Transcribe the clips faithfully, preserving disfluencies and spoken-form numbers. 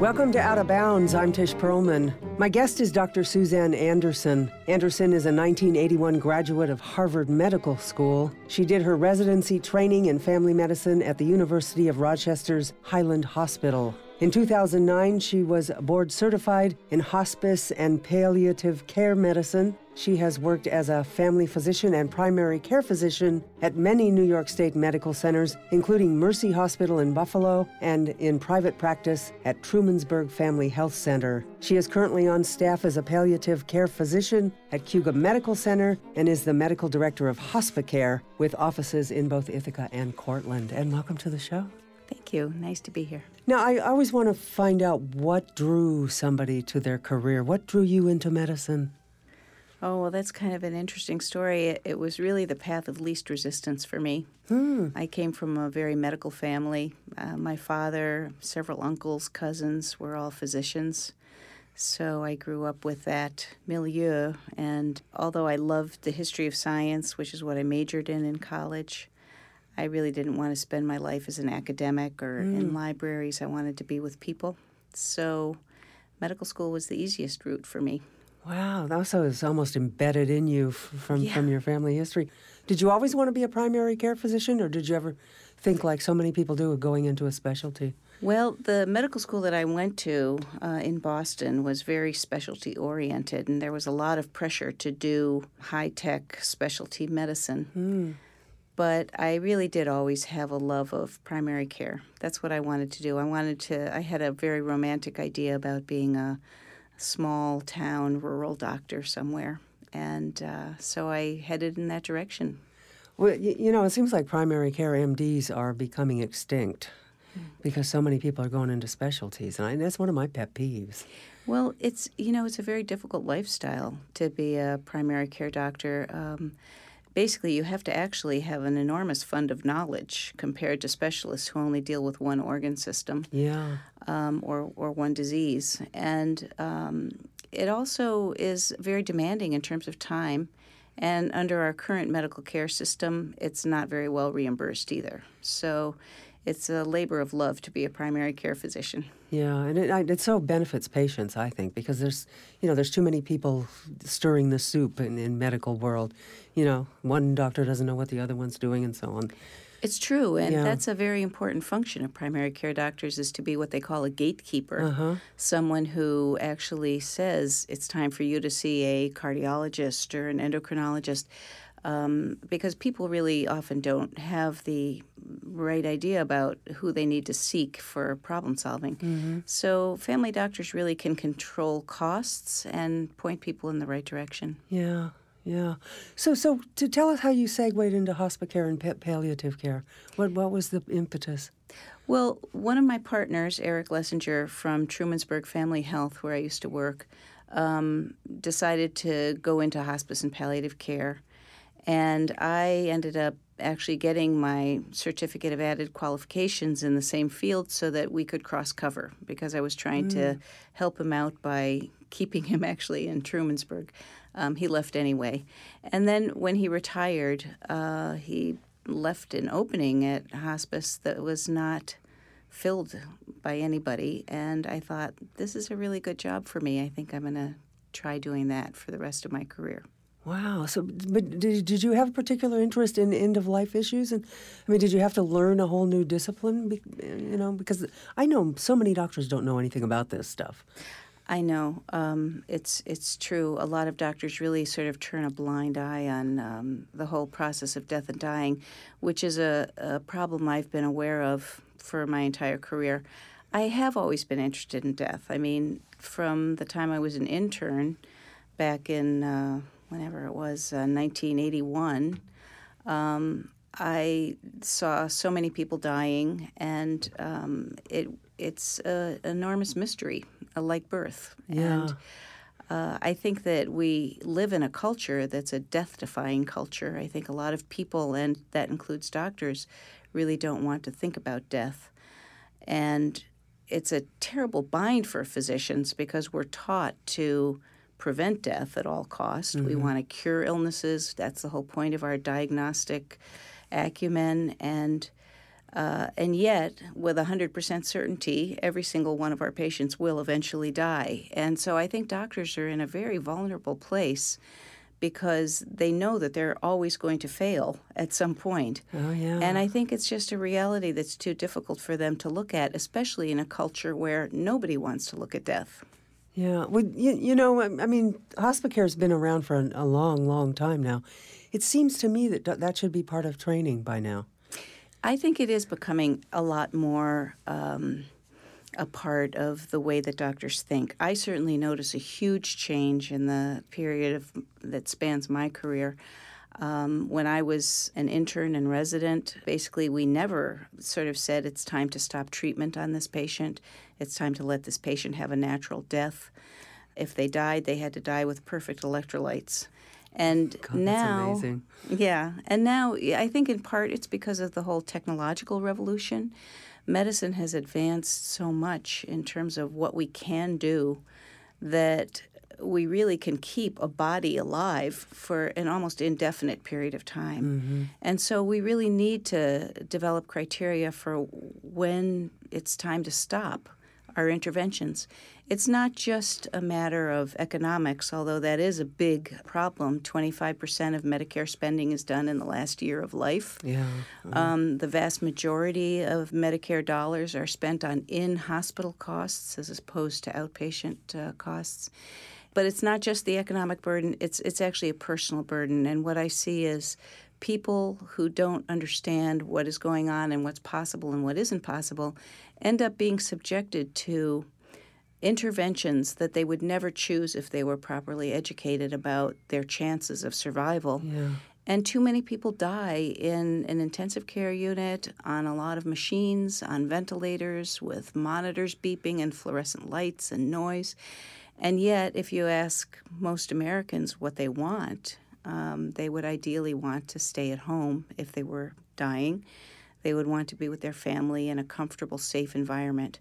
Welcome to Out of Bounds. I'm Tish Perlman. My guest is Doctor Suzanne Anderson. Anderson is a nineteen eighty-one graduate of Harvard Medical School. She did her residency training in family medicine at the University of Rochester's Highland Hospital. In two thousand nine, she was board certified in hospice and palliative care medicine. She has worked as a family physician and primary care physician at many New York State medical centers, including Mercy Hospital in Buffalo and in private practice at Trumansburg Family Health Center. She is currently on staff as a palliative care physician at Cuba Medical Center and is the medical director of HospiCare with offices in both Ithaca and Cortland. And welcome to the show. Thank you. Nice to be here. Now, I always want to find out what drew somebody to their career. What drew you into medicine? Oh, well, that's kind of an interesting story. It, it was really the path of least resistance for me. Hmm. I came from a very medical family. Uh, my father, several uncles, cousins were all physicians. So I grew up with that milieu. And although I loved the history of science, which is what I majored in in college, I really didn't want to spend my life as an academic or mm. in libraries. I wanted to be with people. So medical school was the easiest route for me. Wow, that also is almost embedded in you f- from, yeah. from your family history. Did you always want to be a primary care physician, or did you ever think, like so many people do, of going into a specialty? Well, the medical school that I went to uh, in Boston was very specialty-oriented, and there was a lot of pressure to do high-tech specialty medicine. Mm. But I really did always have a love of primary care. That's what I wanted to do. I wanted to, I had a very romantic idea about being a small town rural doctor somewhere. And uh, so I headed in that direction. Well, you, you know, it seems like primary care M Ds are becoming extinct mm. because so many people are going into specialties. And I, that's one of my pet peeves. Well, it's, you know, it's a very difficult lifestyle to be a primary care doctor. Um, Basically, you have to actually have an enormous fund of knowledge compared to specialists who only deal with one organ system yeah. um, or, or one disease. And um, it also is very demanding in terms of time. And under our current medical care system, it's not very well reimbursed either. So it's a labor of love to be a primary care physician. Yeah, and it, it so benefits patients, I think, because there's, you know, there's too many people stirring the soup in in medical world. You know, one doctor doesn't know what the other one's doing and so on. It's true, and yeah. that's a very important function of primary care doctors is to be what they call a gatekeeper, uh-huh. someone who actually says it's time for you to see a cardiologist or an endocrinologist. Um, because people really often don't have the right idea about who they need to seek for problem solving. Mm-hmm. So family doctors really can control costs and point people in the right direction. Yeah, yeah. So so to tell us how you segued into HospiCare and pa- palliative care, what, what was the impetus? Well, one of my partners, Eric Lessinger from Trumansburg Family Health, where I used to work, um, decided to go into hospice and palliative care. And I ended up actually getting my certificate of added qualifications in the same field so that we could cross-cover because I was trying mm. to help him out by keeping him actually in Trumansburg. Um, he left anyway. And then when he retired, uh, he left an opening at hospice that was not filled by anybody. And I thought, this is a really good job for me. I think I'm going to try doing that for the rest of my career. Wow. So, but did, did you have a particular interest in end-of-life issues? And I mean, did you have to learn a whole new discipline? Be, you know, because I know so many doctors don't know anything about this stuff. I know. Um, it's it's true. A lot of doctors really sort of turn a blind eye on um, the whole process of death and dying, which is a, a problem I've been aware of for my entire career. I have always been interested in death. I mean, from the time I was an intern back in... Uh, whenever it was, uh, nineteen eighty-one, um, I saw so many people dying, and um, it it's an enormous mystery, uh, like birth. Yeah. And uh, I think that we live in a culture that's a death-defying culture. I think a lot of people, and that includes doctors, really don't want to think about death. And it's a terrible bind for physicians because we're taught to prevent death at all costs. Mm-hmm. We want to cure illnesses. That's the whole point of our diagnostic acumen. And Uh, and yet, with one hundred percent certainty, every single one of our patients will eventually die. And so I think doctors are in a very vulnerable place because they know that they're always going to fail at some point. Oh, yeah. And I think it's just a reality that's too difficult for them to look at, especially in a culture where nobody wants to look at death. Yeah. Well, you, you know, I I mean, hospice care has been around for a, a long, long time now. It seems to me that that should be part of training by now. I think it is becoming a lot more um, a part of the way that doctors think. I certainly notice a huge change in the period of, that spans my career. Um, when I was an intern and resident, basically we never sort of said it's time to stop treatment on this patient. It's time to let this patient have a natural death. If they died, they had to die with perfect electrolytes. And God, now, that's amazing. Yeah, and now I think in part it's because of the whole technological revolution. Medicine has advanced so much in terms of what we can do that we really can keep a body alive for an almost indefinite period of time. Mm-hmm. And so we really need to develop criteria for when it's time to stop our interventions. It's not just a matter of economics, although that is a big problem. twenty-five percent of Medicare spending is done in the last year of life. Yeah. Uh-huh. Um, the vast majority of Medicare dollars are spent on in-hospital costs as opposed to outpatient uh, costs. But it's not just the economic burden, it's it's actually a personal burden. And what I see is people who don't understand what is going on and what's possible and what isn't possible end up being subjected to interventions that they would never choose if they were properly educated about their chances of survival. Yeah. And too many people die in an intensive care unit, on a lot of machines, on ventilators, with monitors beeping and fluorescent lights and noise. And yet, if you ask most Americans what they want, um, they would ideally want to stay at home if they were dying. They would want to be with their family in a comfortable, safe environment.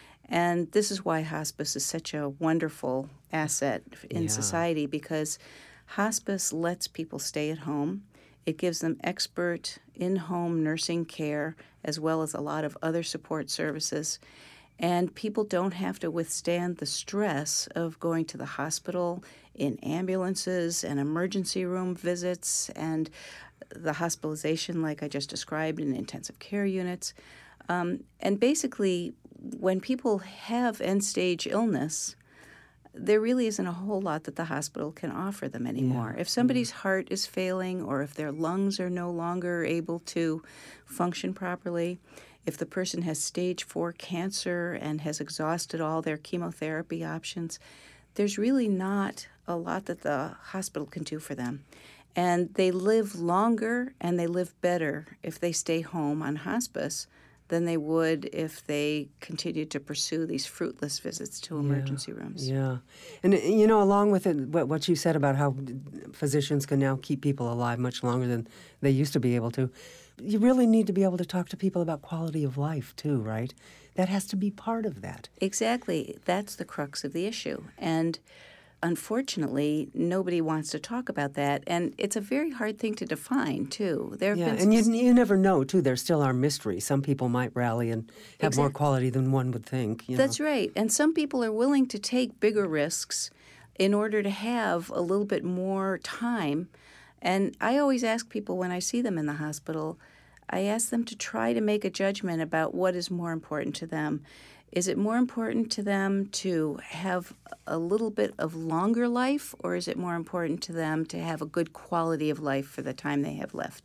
And this is why hospice is such a wonderful asset in Yeah. society, because hospice lets people stay at home. It gives them expert in-home nursing care as well as a lot of other support services. And people don't have to withstand the stress of going to the hospital in ambulances and emergency room visits and the hospitalization, like I just described, in intensive care units. Um, and basically, when people have end-stage illness, there really isn't a whole lot that the hospital can offer them anymore. Yeah. If somebody's heart is failing or if their lungs are no longer able to function properly, if the person has stage four cancer and has exhausted all their chemotherapy options, there's really not a lot that the hospital can do for them. And they live longer and they live better if they stay home on hospice than they would if they continued to pursue these fruitless visits to emergency yeah. rooms. Yeah. And, you know, along with it, what, what you said about how physicians can now keep people alive much longer than they used to be able to, you really need to be able to talk to people about quality of life, too, right? That has to be part of that. Exactly. That's the crux of the issue. And unfortunately, nobody wants to talk about that. And it's a very hard thing to define, too. There have Yeah, been and you, you never know, too. There still are mysteries. Some people might rally and have Exact- more quality than one would think. You That's know? right. And some people are willing to take bigger risks in order to have a little bit more time. And I always ask people when I see them in the hospital, I ask them to try to make a judgment about what is more important to them. Is it more important to them to have a little bit of longer life, or is it more important to them to have a good quality of life for the time they have left?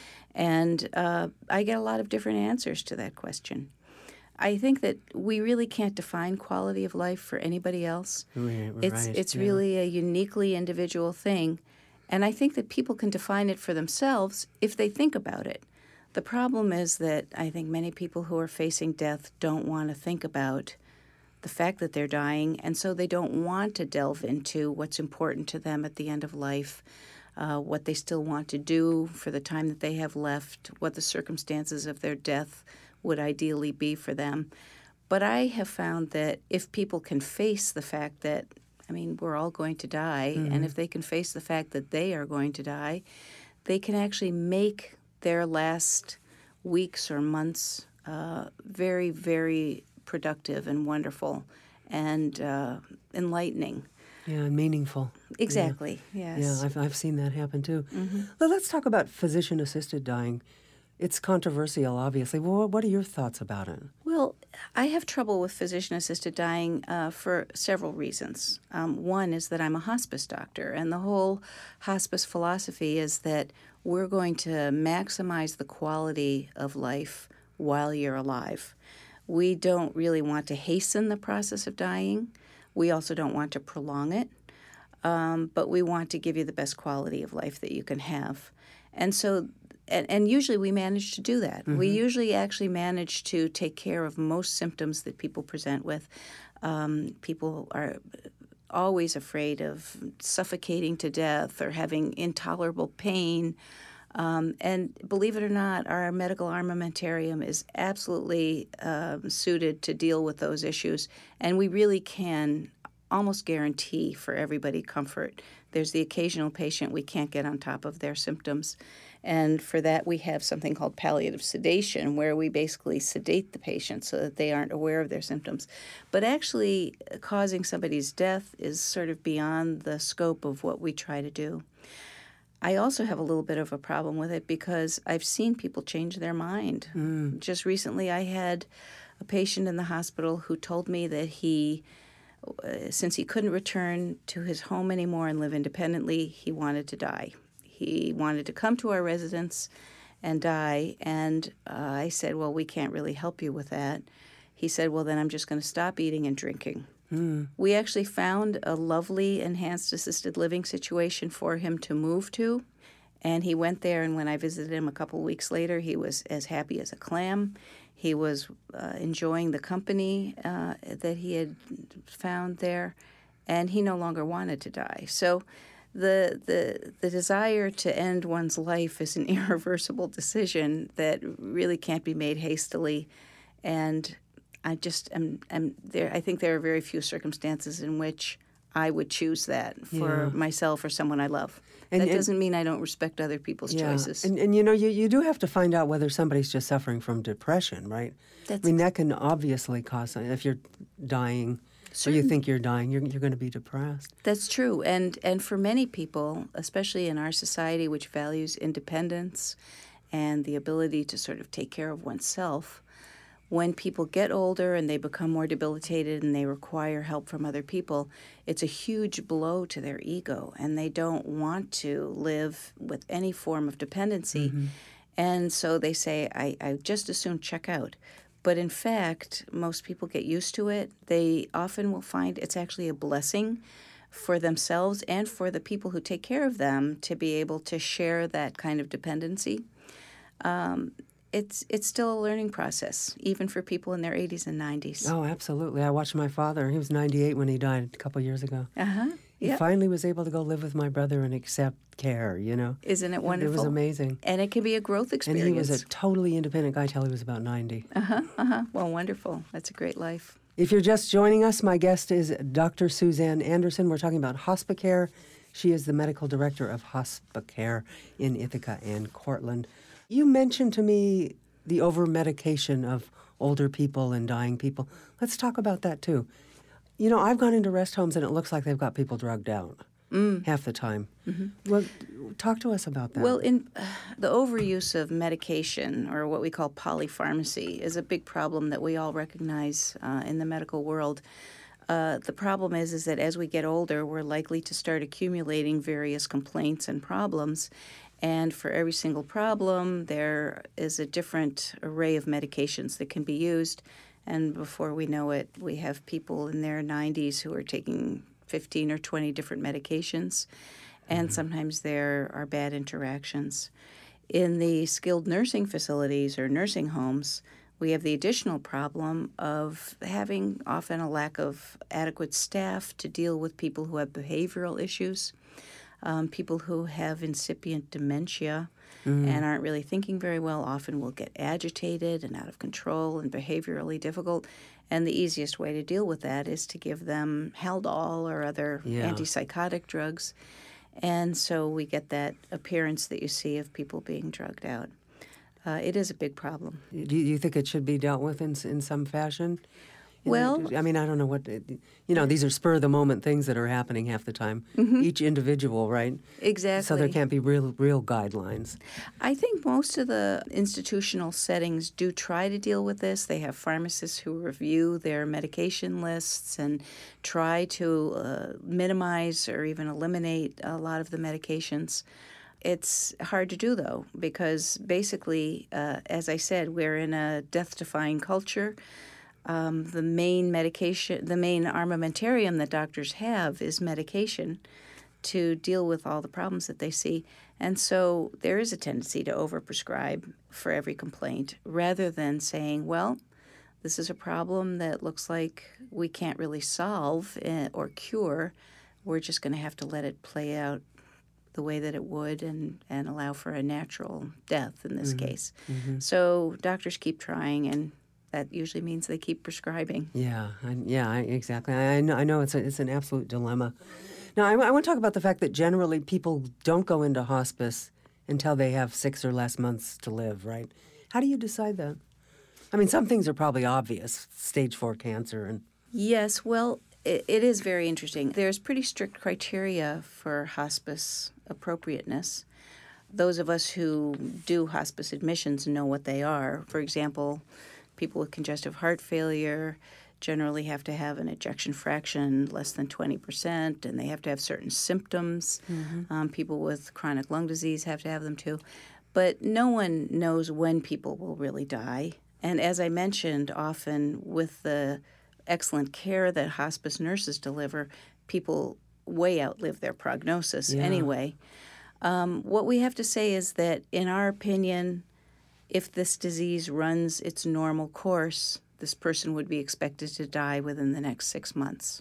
And uh, I get a lot of different answers to that question. I think that we really can't define quality of life for anybody else. Right, It's right, it's yeah. really a uniquely individual thing. And I think that people can define it for themselves if they think about it. The problem is that I think many people who are facing death don't want to think about the fact that they're dying, and so they don't want to delve into what's important to them at the end of life, uh, what they still want to do for the time that they have left, what the circumstances of their death would ideally be for them. But I have found that if people can face the fact that, I mean, we're all going to die, Mm-hmm. and if they can face the fact that they are going to die, they can actually make their last weeks or months, uh, very, very productive and wonderful and uh, enlightening. Yeah, and meaningful. Exactly, yeah. yes. Yeah, I've, I've seen that happen too. Mm-hmm. Well, let's talk about physician-assisted dying. It's controversial, obviously. Well, what are your thoughts about it? Well, I have trouble with physician-assisted dying uh, for several reasons. Um, one is that I'm a hospice doctor, and the whole hospice philosophy is that we're going to maximize the quality of life while you're alive. We don't really want to hasten the process of dying. We also don't want to prolong it, um, but we want to give you the best quality of life that you can have. And so, and, and usually we manage to do that. Mm-hmm. We usually actually manage to take care of most symptoms that people present with. Um, people are always afraid of suffocating to death or having intolerable pain. Um, and believe it or not, our medical armamentarium is absolutely um, suited to deal with those issues, and we really can almost guarantee for everybody comfort. There's the occasional patient we can't get on top of their symptoms, and for that we have something called palliative sedation, where we basically sedate the patient so that they aren't aware of their symptoms. But actually causing somebody's death is sort of beyond the scope of what we try to do. I also have a little bit of a problem with it because I've seen people change their mind. Mm. Just recently I had a patient in the hospital who told me that he, uh, since he couldn't return to his home anymore and live independently, he wanted to die. He wanted to come to our residence and die, and uh, I said, well, we can't really help you with that. He said, well, then I'm just going to stop eating and drinking. Mm. We actually found a lovely enhanced assisted living situation for him to move to, and he went there, and when I visited him a couple weeks later, he was as happy as a clam. He was uh, enjoying the company uh, that he had found there, and he no longer wanted to die. So the the the desire to end one's life is an irreversible decision that really can't be made hastily, and I just am, am there. I think there are very few circumstances in which I would choose that for yeah. myself or someone I love. And, that and, doesn't mean I don't respect other people's yeah. choices. And, and you know, you, you do have to find out whether somebody's just suffering from depression, right? That's I mean, that can obviously cause something. If you're dying Certain, or you think you're dying, you're, you're going to be depressed. That's true. And, and for many people, especially in our society, which values independence and the ability to sort of take care of oneself, when people get older and they become more debilitated and they require help from other people, it's a huge blow to their ego, and they don't want to live with any form of dependency. Mm-hmm. And so they say, I, I just as soon check out. But in fact, most people get used to it. They often will find it's actually a blessing for themselves and for the people who take care of them to be able to share that kind of dependency. Um, It's it's still a learning process, even for people in their eighties and nineties. Oh, absolutely. I watched my father. He was ninety-eight when he died a couple of years ago. Uh-huh. He yep. finally was able to go live with my brother and accept care, you know. Isn't it wonderful? It was amazing. And it can be a growth experience. And he was a totally independent guy till he was about ninety. Uh-huh, uh-huh. Well, wonderful. That's a great life. If you're just joining us, my guest is Doctor Suzanne Anderson. We're talking about HospiCare. She is the medical director of HospiCare in Ithaca and Cortland. You mentioned to me the over-medication of older people and dying people. Let's talk about that, too. You know, I've gone into rest homes, and it looks like they've got people drugged out mm. half the time. Mm-hmm. Well, talk to us about that. Well, in uh, the overuse of medication, or what we call polypharmacy, is a big problem that we all recognize uh, in the medical world. Uh, the problem is, is that as we get older, we're likely to start accumulating various complaints and problems. And for every single problem, there is a different array of medications that can be used. And before we know it, we have people in their nineties who are taking fifteen or twenty different medications. And mm-hmm. sometimes there are bad interactions. In the skilled nursing facilities or nursing homes, we have the additional problem of having often a lack of adequate staff to deal with people who have behavioral issues. Um, people who have incipient dementia mm. and aren't really thinking very well often will get agitated and out of control and behaviorally difficult. And the easiest way to deal with that is to give them Haldol or other yeah. antipsychotic drugs. And so we get that appearance that you see of people being drugged out. Uh, it is a big problem. Do you, do you think it should be dealt with in, s- in some fashion? You Well, know, I mean, I don't know what, you know, these are spur-of-the-moment things that are happening half the time. Mhm. Each individual, right? Exactly. So there can't be real real guidelines. I think most of the institutional settings do try to deal with this. They have pharmacists who review their medication lists and try to uh, minimize or even eliminate a lot of the medications. It's hard to do, though, because basically, uh, as I said, we're in a death-defying culture. Um, the main medication, the main armamentarium that doctors have is medication to deal with all the problems that they see. And so there is a tendency to overprescribe for every complaint rather than saying, well, this is a problem that looks like we can't really solve eh, or cure. We're just going to have to let it play out the way that it would and, and allow for a natural death in this Mm-hmm. case. Mm-hmm. So doctors keep trying, and that usually means they keep prescribing. Yeah, I, yeah, I, exactly. I, I know, I know it's a, it's an absolute dilemma. Now, I, I want to talk about the fact that generally people don't go into hospice until they have six or less months to live, right? How do you decide that? I mean, some things are probably obvious, stage four cancer and... Yes, well, it, it is very interesting. There's pretty strict criteria for hospice appropriateness. Those of us who do hospice admissions know what they are. For example, people with congestive heart failure generally have to have an ejection fraction less than twenty percent, and they have to have certain symptoms. Mm-hmm. Um, people with chronic lung disease have to have them too. But no one knows when people will really die. And as I mentioned, often with the excellent care that hospice nurses deliver, people way outlive their prognosis Yeah. anyway. Um, what we have to say is that, in our opinion, if this disease runs its normal course, this person would be expected to die within the next six months.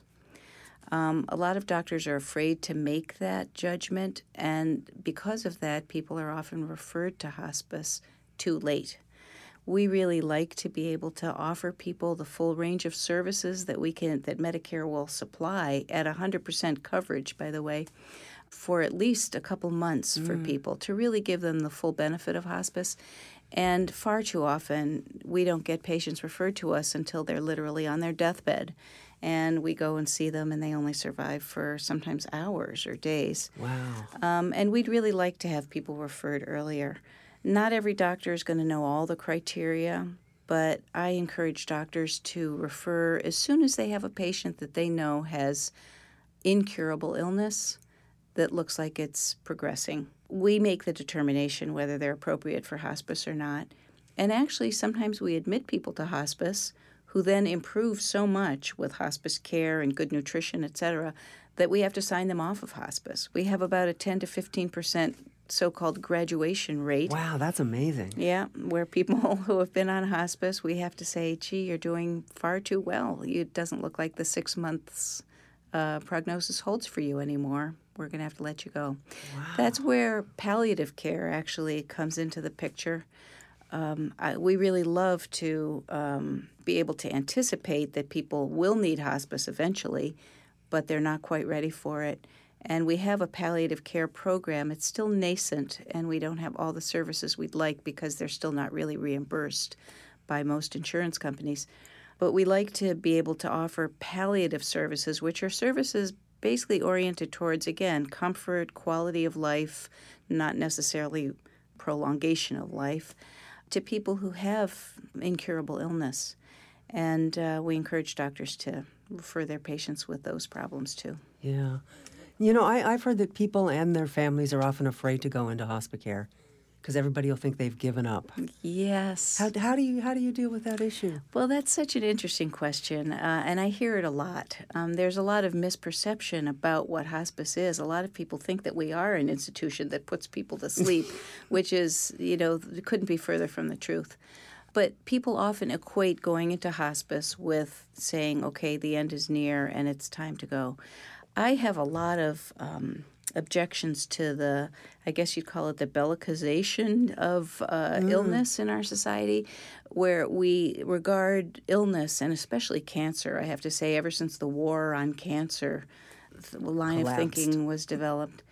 Um, a lot of doctors are afraid to make that judgment, and because of that, people are often referred to hospice too late. We really like to be able to offer people the full range of services that we can, that Medicare will supply at one hundred percent coverage, by the way, for at least a couple months for people to really give them the full benefit of hospice. And far too often, we don't get patients referred to us until they're literally on their deathbed. And we go and see them, and they only survive for sometimes hours or days. Wow. Um, and we'd really like to have people referred earlier. Not every doctor is going to know all the criteria, but I encourage doctors to refer as soon as they have a patient that they know has incurable illness that looks like it's progressing. We make the determination whether they're appropriate for hospice or not. And actually, sometimes we admit people to hospice who then improve so much with hospice care and good nutrition, et cetera, that we have to sign them off of hospice. We have about a ten to fifteen percent so-called graduation rate. Wow, that's amazing. Yeah, where people who have been on hospice, we have to say, gee, you're doing far too well. It doesn't look like the six months uh, prognosis holds for you anymore. We're going to have to let you go. Wow. That's where palliative care actually comes into the picture. Um, I, we really love to um, be able to anticipate that people will need hospice eventually, but they're not quite ready for it. And we have a palliative care program. It's still nascent, and we don't have all the services we'd like because they're still not really reimbursed by most insurance companies. But we like to be able to offer palliative services, which are services basically oriented towards, again, comfort, quality of life, not necessarily prolongation of life, to people who have incurable illness. And uh, we encourage doctors to refer their patients with those problems, too. Yeah. You know, I, I've heard that people and their families are often afraid to go into hospice care because everybody will think they've given up. Yes. How, how do you how do you deal with that issue? Well, that's such an interesting question, uh, and I hear it a lot. Um, there's a lot of misperception about what hospice is. A lot of people think that we are an institution that puts people to sleep, which is, you know, couldn't be further from the truth. But people often equate going into hospice with saying, okay, the end is near and it's time to go. I have a lot of um, objections to the, I guess you'd call it the bellicization of uh, mm. illness in our society, where we regard illness, and especially cancer, I have to say, ever since the war on cancer, the line Collapsed. of thinking was developed.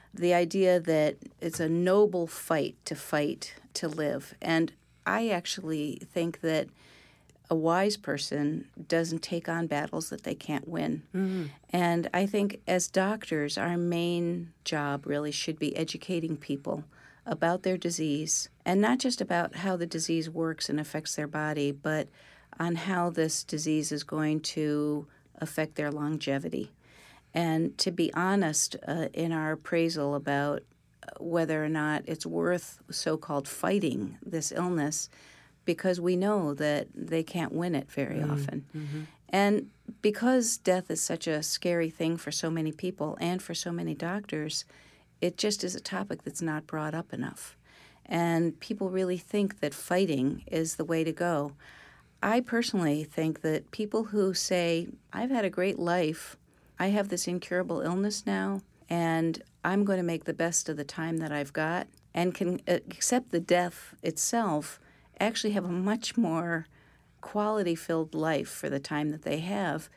the idea that it's a noble fight to fight to live. And I actually think that a wise person doesn't take on battles that they can't win. Mm-hmm. And I think as doctors, our main job really should be educating people about their disease, and not just about how the disease works and affects their body, but on how this disease is going to affect their longevity. And to be honest uh, in our appraisal about whether or not it's worth so-called fighting this illness, because we know that they can't win it very mm-hmm. often. Mm-hmm. And because death is such a scary thing for so many people and for so many doctors, it just is a topic that's not brought up enough. And people really think that fighting is the way to go. I personally think that people who say, I've had a great life, I have this incurable illness now, and I'm going to make the best of the time that I've got, and can accept the death itself, actually have a much more quality-filled life for the time that they have.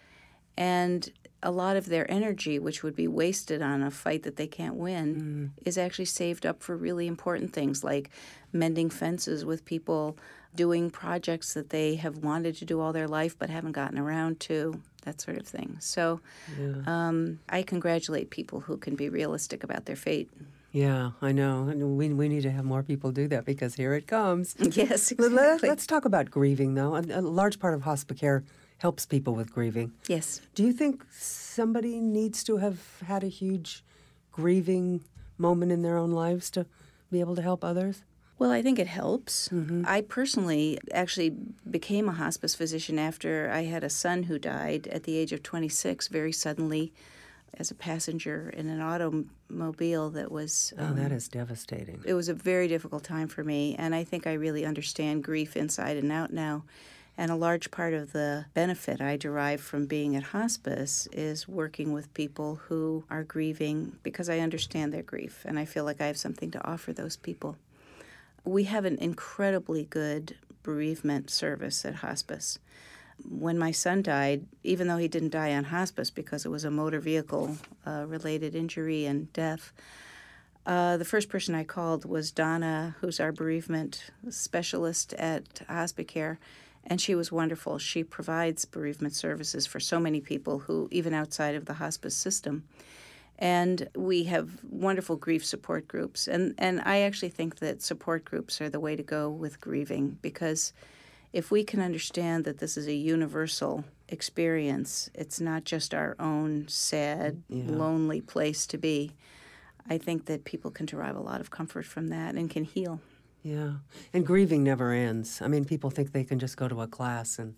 And a lot of their energy, which would be wasted on a fight that they can't win, mm. is actually saved up for really important things like mending fences with people, doing projects that they have wanted to do all their life but haven't gotten around to, that sort of thing. So yeah. um, I congratulate people who can be realistic about their fate. Yeah, I know. And we we need to have more people do that because here it comes. Yes, exactly. Let, let's talk about grieving, though. A, a large part of hospice care helps people with grieving. Yes. Do you think somebody needs to have had a huge grieving moment in their own lives to be able to help others? Well, I think it helps. Mm-hmm. I personally actually became a hospice physician after I had a son who died at the age of twenty-six very suddenly as a passenger in an automobile that was... Um, oh, that is devastating. It was a very difficult time for me, and I think I really understand grief inside and out now. And a large part of the benefit I derive from being at hospice is working with people who are grieving because I understand their grief, and I feel like I have something to offer those people. We have an incredibly good bereavement service at hospice. When my son died, even though he didn't die on hospice because it was a motor vehicle-related uh, injury and death, uh, the first person I called was Donna, who's our bereavement specialist at Hospicare, and she was wonderful. She provides bereavement services for so many people who, even outside of the hospice system. And we have wonderful grief support groups. And, and I actually think that support groups are the way to go with grieving because if we can understand that this is a universal experience, it's not just our own sad, yeah. lonely place to be, I think that people can derive a lot of comfort from that and can heal. Yeah. And grieving never ends. I mean, people think they can just go to a class and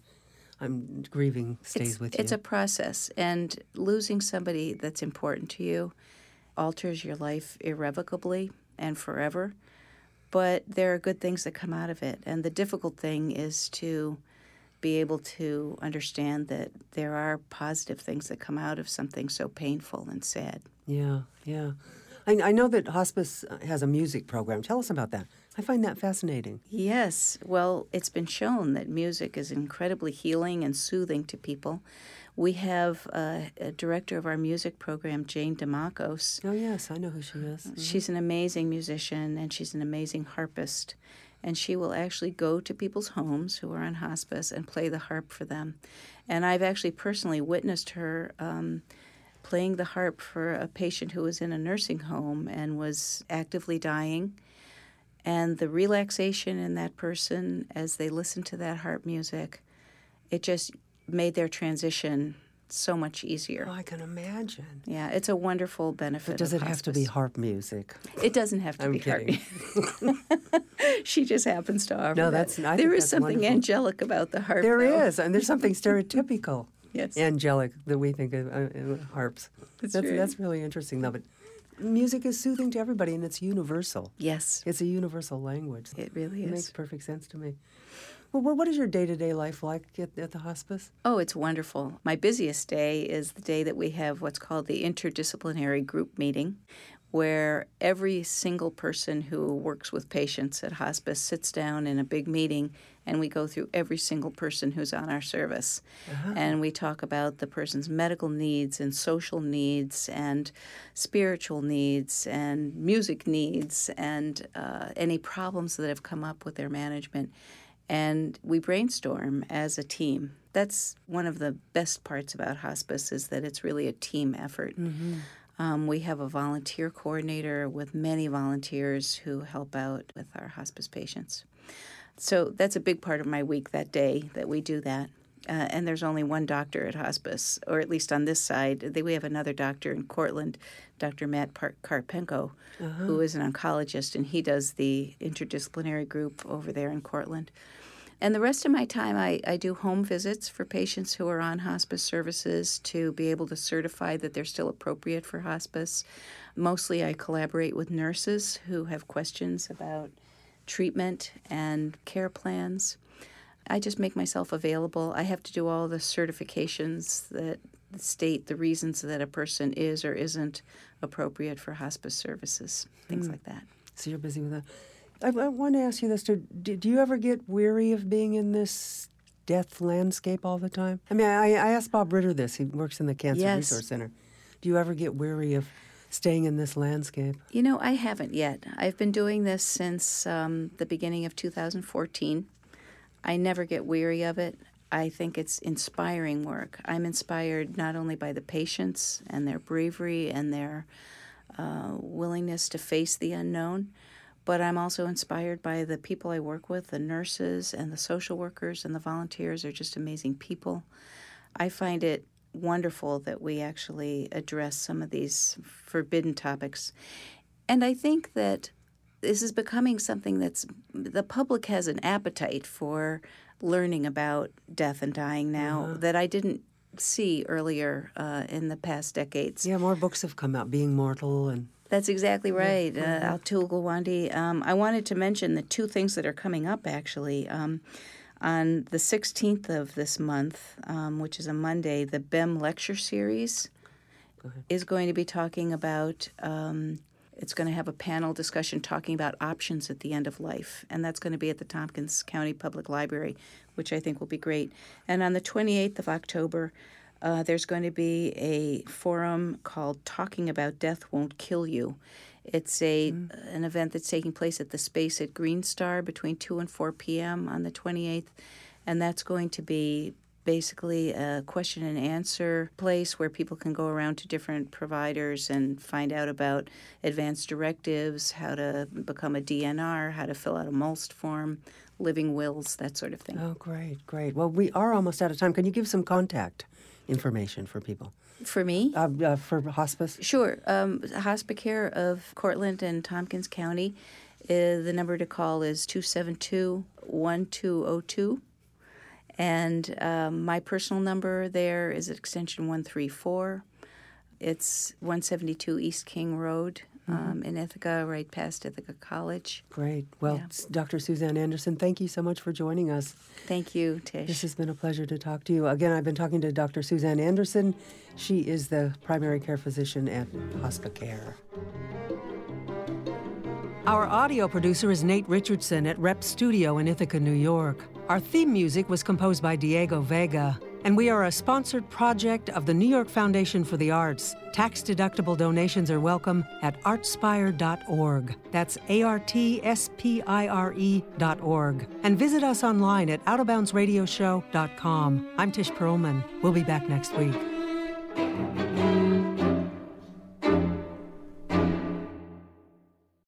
I'm grieving stays it's, with you. It's a process. And losing somebody that's important to you alters your life irrevocably and forever. But there are good things that come out of it. And the difficult thing is to be able to understand that there are positive things that come out of something so painful and sad. Yeah, yeah. I, I know that hospice has a music program. Tell us about that. I find that fascinating. Yes. Well, it's been shown that music is incredibly healing and soothing to people. We have uh, a director of our music program, Jane DeMacos. Oh, yes, I know who she is. Mm-hmm. She's an amazing musician, and she's an amazing harpist. And she will actually go to people's homes who are on hospice and play the harp for them. And I've actually personally witnessed her um, playing the harp for a patient who was in a nursing home and was actively dying. And the relaxation in that person as they listened to that harp music, it just made their transition so much easier. Oh, I can imagine. Yeah, it's a wonderful benefit. But does of it hospice. have to be harp music? It doesn't have to I'm be kidding. harp. She just happens to offer no, that. that's. I there think is that's something wonderful. angelic about the harp. There though. is, and there's something stereotypical. Yes. Angelic that we think of uh, uh, harps. That's, that's right. that's really interesting, though. But music is soothing to everybody, and it's universal. Yes. It's a universal language. It really it is. Makes perfect sense to me. Well, what is your day-to-day life like at, at the hospice? Oh, it's wonderful. My busiest day is the day that we have what's called the interdisciplinary group meeting, where every single person who works with patients at hospice sits down in a big meeting and we go through every single person who's on our service. Uh-huh. And we talk about the person's medical needs and social needs and spiritual needs and music needs and uh, any problems that have come up with their management. And we brainstorm as a team. That's one of the best parts about hospice, is that it's really a team effort. Mm-hmm. Um, we have a volunteer coordinator with many volunteers who help out with our hospice patients. So that's a big part of my week that day that we do that. Uh, and there's only one doctor at hospice, or at least on this side. We have another doctor in Cortland, Doctor Matt Par- Karpenko, uh-huh. who is an oncologist, and he does the interdisciplinary group over there in Cortland. And the rest of my time, I, I do home visits for patients who are on hospice services to be able to certify that they're still appropriate for hospice. Mostly I collaborate with nurses who have questions about treatment and care plans. I just make myself available. I have to do all the certifications that state the reasons that a person is or isn't appropriate for hospice services, things mm. like that. So you're busy with that. I, I want to ask you this, too. Do, do you ever get weary of being in this death landscape all the time? I mean, I, I asked Bob Ritter this. He works in the Cancer yes. Resource Center. Do you ever get weary of staying in this landscape? You know, I haven't yet. I've been doing this since um, the beginning of two thousand fourteen. I never get weary of it. I think it's inspiring work. I'm inspired not only by the patients and their bravery and their uh, willingness to face the unknown, but I'm also inspired by the people I work with, the nurses and the social workers and the volunteers are just amazing people. I find it wonderful that we actually address some of these forbidden topics. And I think that this is becoming something that's, the public has an appetite for learning about death and dying now uh-huh. that I didn't see earlier uh, in the past decades. Yeah, more books have come out, Being Mortal and... That's exactly right, yeah. uh, Atul Gawande. Um, I wanted to mention the two things that are coming up, actually. Um, on the sixteenth of this month, um, which is a Monday, the B E M lecture series Go is going to be talking about, um, it's going to have a panel discussion talking about options at the end of life, and that's going to be at the Tompkins County Public Library, which I think will be great. And on the twenty-eighth of October, Uh, there's going to be a forum called Talking About Death Won't Kill You. It's a mm. an event that's taking place at the Space at Green Star between two and four p.m. on the twenty-eighth, and that's going to be basically a question and answer place where people can go around to different providers and find out about advanced directives, how to become a D N R, how to fill out a M O L S T form, living wills, that sort of thing. Oh, great, great. Well, we are almost out of time. Can you give some contact information for people? For me? Uh, uh, for hospice? Sure. Um, Hospicare of Cortland and Tompkins County, uh, the number to call is two seven two, one two zero two. And um, my personal number there is extension one three four. It's one seventy-two East King Road. Um, mm-hmm. in Ithaca, right past Ithaca College. Great. Well, yeah. Doctor Suzanne Anderson, thank you so much for joining us. Thank you, Tish. This has been a pleasure to talk to you. Again, I've been talking to Doctor Suzanne Anderson. She is the primary care physician at Hospicare. Our audio producer is Nate Richardson at Rep Studio in Ithaca, New York. Our theme music was composed by Diego Vega. And we are a sponsored project of the New York Foundation for the Arts. Tax-deductible donations are welcome at artspire dot org. That's A R T S P I R E dot org. And visit us online at out of bounds radio show dot com. I'm Tish Perlman. We'll be back next week.